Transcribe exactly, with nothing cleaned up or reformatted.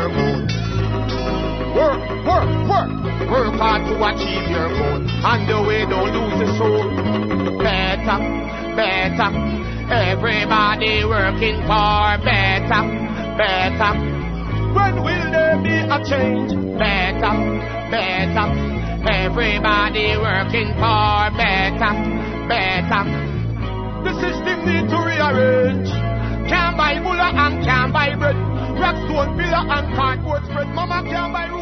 your goal. Work, work, work. Work hard to achieve your goal. And the way don't lose your soul. Better, better. Everybody working for better, better. When will there be a change? Better, better. Everybody working for better, better. The system need to rearrange. Can't buy bulla and can't buy bread. Rockstone pillar and cardboard spread. Mama can't buy